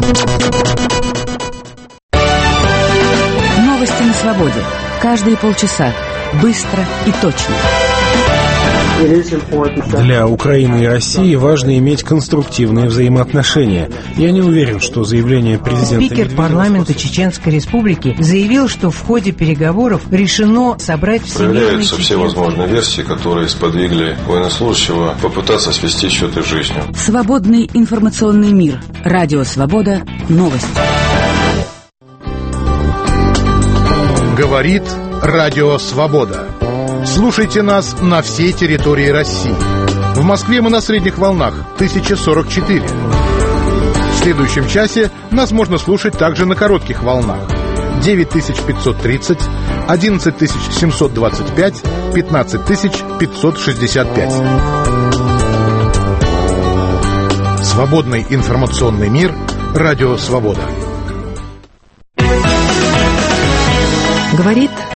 Новости на свободе. Каждые полчаса. Быстро и точно. Для Украины и России важно иметь конструктивные взаимоотношения. Я не уверен, что заявление президента... Спикер парламента Чеченской Республики заявил, что в ходе переговоров решено собрать проявляются все возможные версии, которые сподвигли военнослужащего попытаться свести счеты с жизнью. Свободный информационный мир. Радио Свобода. Новости. Говорит Радио Свобода. Слушайте нас на всей территории России. В Москве мы на средних волнах 1044. В следующем часе нас можно слушать также на коротких волнах 9530, 11725, 15565. Свободный информационный мир. Радио «Свобода». Говорит